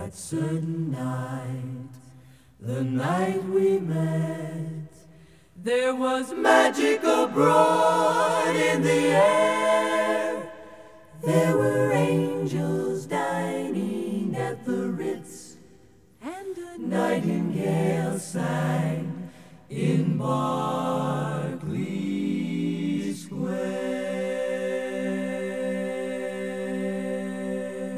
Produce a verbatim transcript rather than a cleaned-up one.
That certain night, the night we met, there was magic abroad in the air. There were angels dining at the Ritz, and a nightingale sang in Boston.